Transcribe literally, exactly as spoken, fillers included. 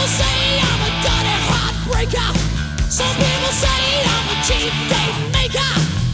people say I'm a dirty heartbreaker. Some people say I'm a cheap date maker.